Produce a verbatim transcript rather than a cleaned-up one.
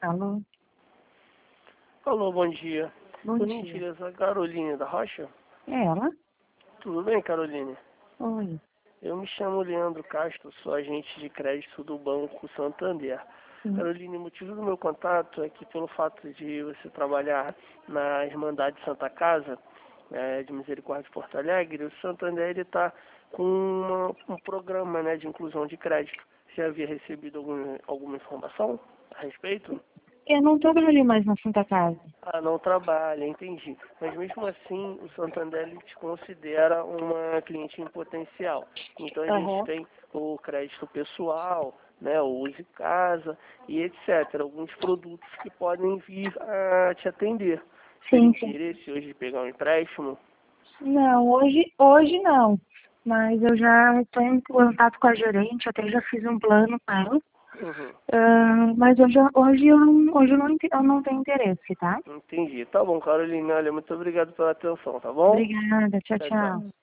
Alô? Alô, bom dia. Bom Por dia. gentileza, Caroline da Rocha? É ela? Tudo bem, Caroline? Oi. Eu me chamo Leandro Castro, sou agente de crédito do Banco Santander. Sim. Caroline, o motivo do meu contato é que pelo fato de você trabalhar na Irmandade Santa Casa, né, de Misericórdia de Porto Alegre, o Santander está com uma- um programa, né, de inclusão de crédito. Você havia recebido algum, alguma informação a respeito? Eu não trabalho mais na Santa Casa. Ah, não trabalha, entendi. Mas mesmo assim, o Santander ele te considera uma cliente em potencial. Então a gente Aham. tem o crédito pessoal, né, o Use Casa e etcétera. Alguns produtos que podem vir a te atender. Seria Sim, sim. interesse hoje de pegar um empréstimo? Não, hoje, hoje não. Mas eu já estou em contato com a gerente, até já fiz um plano com ela. Uhum, Ah, mas hoje, hoje, eu, não- hoje eu, não, inte- eu não tenho interesse, tá? entendi. Tá bom, Carolina. Olha, muito obrigado pela atenção, tá bom? Obrigada. Tchau, Tchau, tchau. tchau.